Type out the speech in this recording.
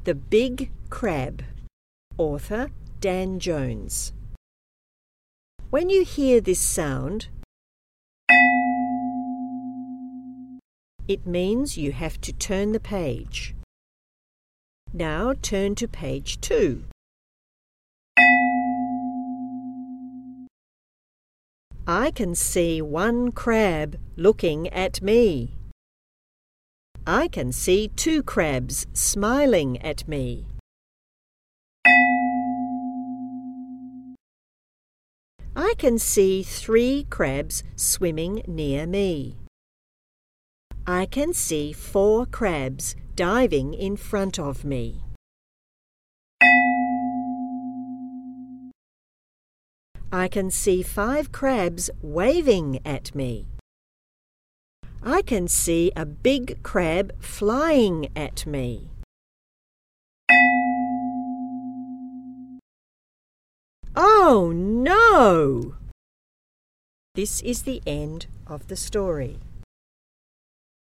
The Big Crab. Author Dan Jones. When you hear this sound, it means you have to turn the page. Now turn to page 2. I can see one crab looking at me. I can see 2 crabs smiling at me. I can see 3 crabs swimming near me. I can see 4 crabs diving in front of me. I can see 5 crabs waving at me. I can see a big crab flying at me. Oh no! This is the end of the story.